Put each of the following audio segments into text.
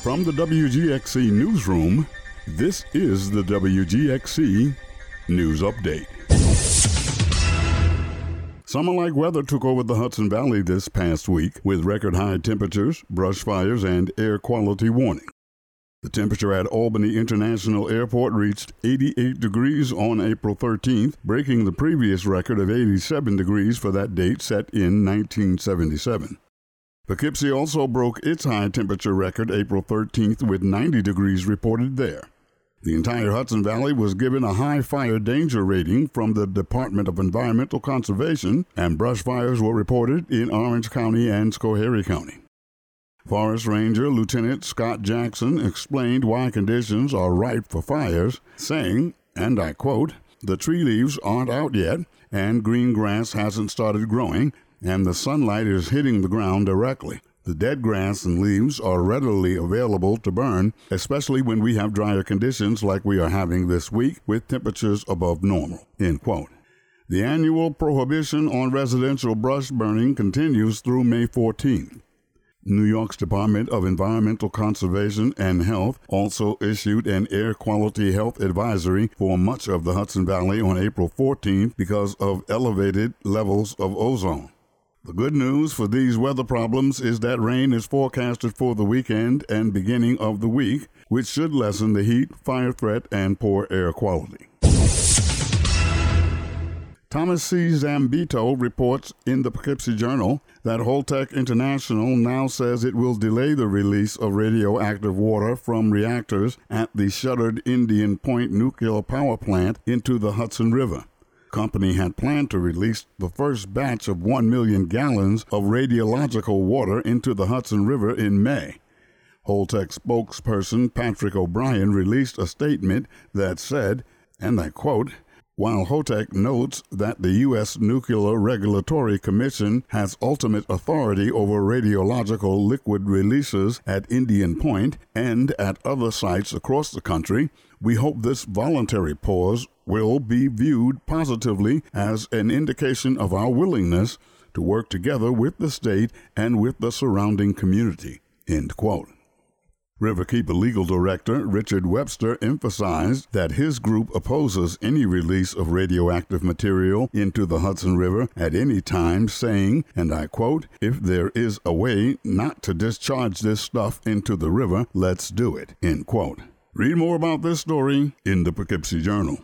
From the WGXC Newsroom, this is the WGXC News Update. Summer-like weather took over the Hudson Valley this past week with record-high temperatures, brush fires, and air quality warning. The temperature at Albany International Airport reached 88 degrees on April 13th, breaking the previous record of 87 degrees for that date set in 1977. Poughkeepsie also broke its high temperature record April 13th with 90 degrees reported there. The entire Hudson Valley was given a high fire danger rating from the Department of Environmental Conservation, and brush fires were reported in Orange County and Schoharie County. Forest Ranger Lieutenant Scott Jackson explained why conditions are ripe for fires, saying, and I quote, "The tree leaves aren't out yet, and green grass hasn't started growing, and the sunlight is hitting the ground directly. The dead grass and leaves are readily available to burn, especially when we have drier conditions like we are having this week with temperatures above normal." End quote. The annual prohibition on residential brush burning continues through May 14th. New York's Department of Environmental Conservation and Health also issued an air quality health advisory for much of the Hudson Valley on April 14th because of elevated levels of ozone. The good news for these weather problems is that rain is forecasted for the weekend and beginning of the week, which should lessen the heat, fire threat, and poor air quality. Thomas C. Zambito reports in the Poughkeepsie Journal that Holtec International now says it will delay the release of radioactive water from reactors at the shuttered Indian Point nuclear power plant into the Hudson River. The company had planned to release the first batch of 1 million gallons of radiological water into the Hudson River in May. Holtec spokesperson Patrick O'Brien released a statement that said, and I quote, "While Holtec notes that the U.S. Nuclear Regulatory Commission has ultimate authority over radiological liquid releases at Indian Point and at other sites across the country, we hope this voluntary pause will be viewed positively as an indication of our willingness to work together with the state and with the surrounding community." End quote. Riverkeeper Legal Director Richard Webster emphasized that his group opposes any release of radioactive material into the Hudson River at any time, saying, and I quote, "If there is a way not to discharge this stuff into the river, let's do it." End quote. Read more about this story in the Poughkeepsie Journal.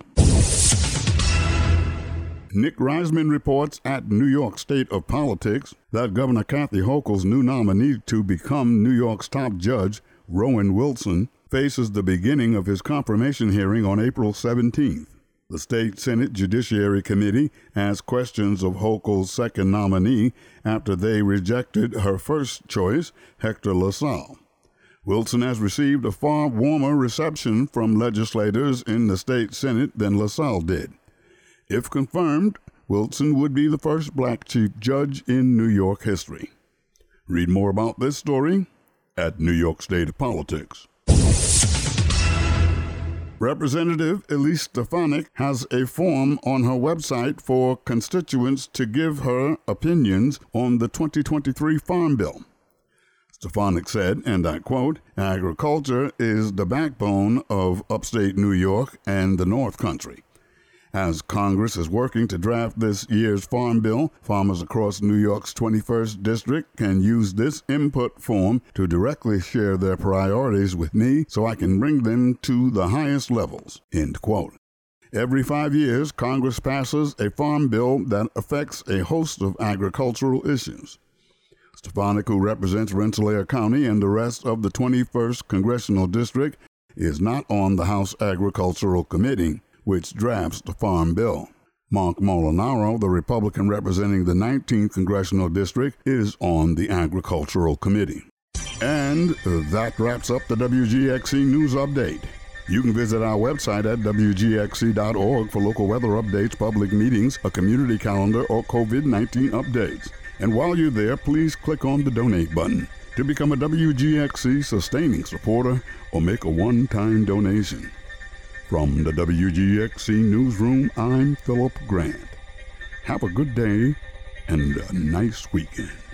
Nick Reisman reports at New York State of Politics that Governor Kathy Hochul's new nominee to become New York's top judge, Rowan Wilson, faces the beginning of his confirmation hearing on April 17th. The State Senate Judiciary Committee asked questions of Hochul's second nominee after they rejected her first choice, Hector LaSalle. Wilson has received a far warmer reception from legislators in the state Senate than LaSalle did. If confirmed, Wilson would be the first black chief judge in New York history. Read more about this story at New York State of Politics. Representative Elise Stefanik has a form on her website for constituents to give her opinions on the 2023 Farm Bill. Stefanik said, and I quote, "Agriculture is the backbone of upstate New York and the North Country. As Congress is working to draft this year's Farm Bill, farmers across New York's 21st District can use this input form to directly share their priorities with me so I can bring them to the highest levels." End quote. Every 5 years, Congress passes a farm bill that affects a host of agricultural issues. Stefanik, who represents Rensselaer County and the rest of the 21st Congressional District, is not on the House Agricultural Committee, which drafts the Farm Bill. Mark Molinaro, the Republican representing the 19th Congressional District, is on the Agricultural Committee. And that wraps up the WGXC News Update. You can visit our website at WGXC.org for local weather updates, public meetings, a community calendar, or COVID-19 updates. And while you're there, please click on the donate button to become a WGXC sustaining supporter or make a one-time donation. From the WGXC Newsroom, I'm Philip Grant. Have a good day and a nice weekend.